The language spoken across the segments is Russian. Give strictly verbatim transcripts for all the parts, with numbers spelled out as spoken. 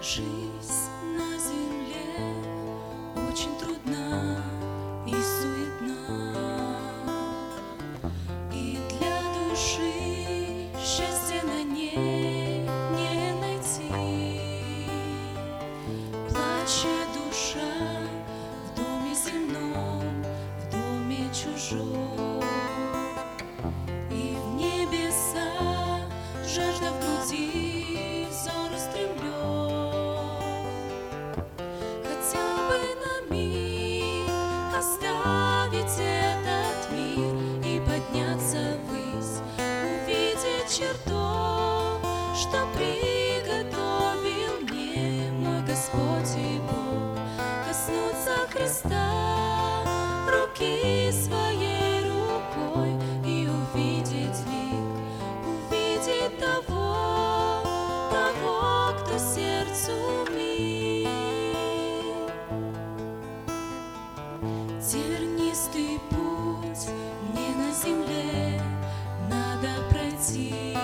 Жизнь на земле очень трудна и суетна, и для души счастья на ней не найти. Плачет душа в доме земном, в доме чужом, и в небеса жажда в груди взор устремлен. Оставить этот мир и подняться ввысь, увидеть чертог, что приготовил мне мой Господь и Бог, коснуться Христа, руки своей рукой и увидеть лик, увидеть того, того, кто сердцу мил. Тернистый путь мне на земле надо пройти,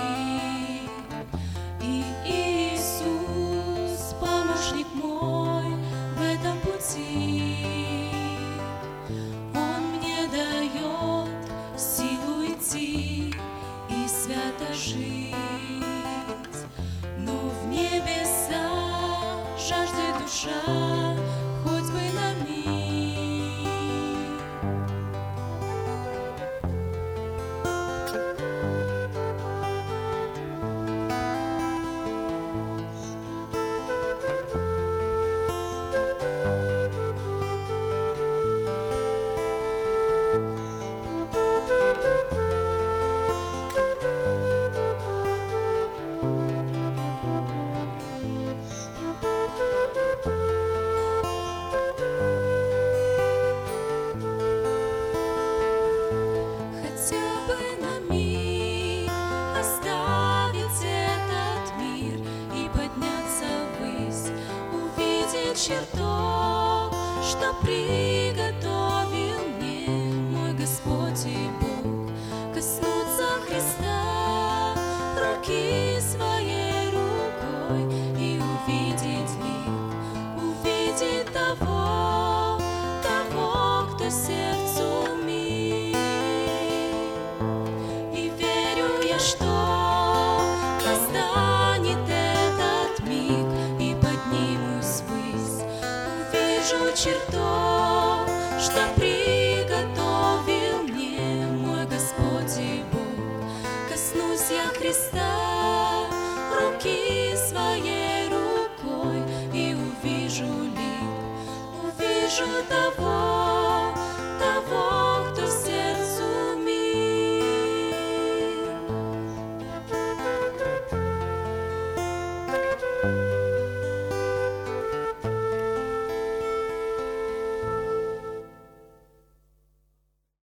и Иисус, помощник мой в этом пути. Он мне дает силу идти и свято жить, но в небеса жаждет душа хоть бы на миг. Чертог, что приготовил мне мой Господь и Бог, коснуться Христа, руки своей рукой и увидеть лик, увидеть того, того, кто сердцу мил. И верю я, что настанет этот миг, и поднимусь ввысь, увижу чертог, что приготовил мне мой Господь и Бог, коснусь я Христа, руки своей рукой и увижу лик, увижу того,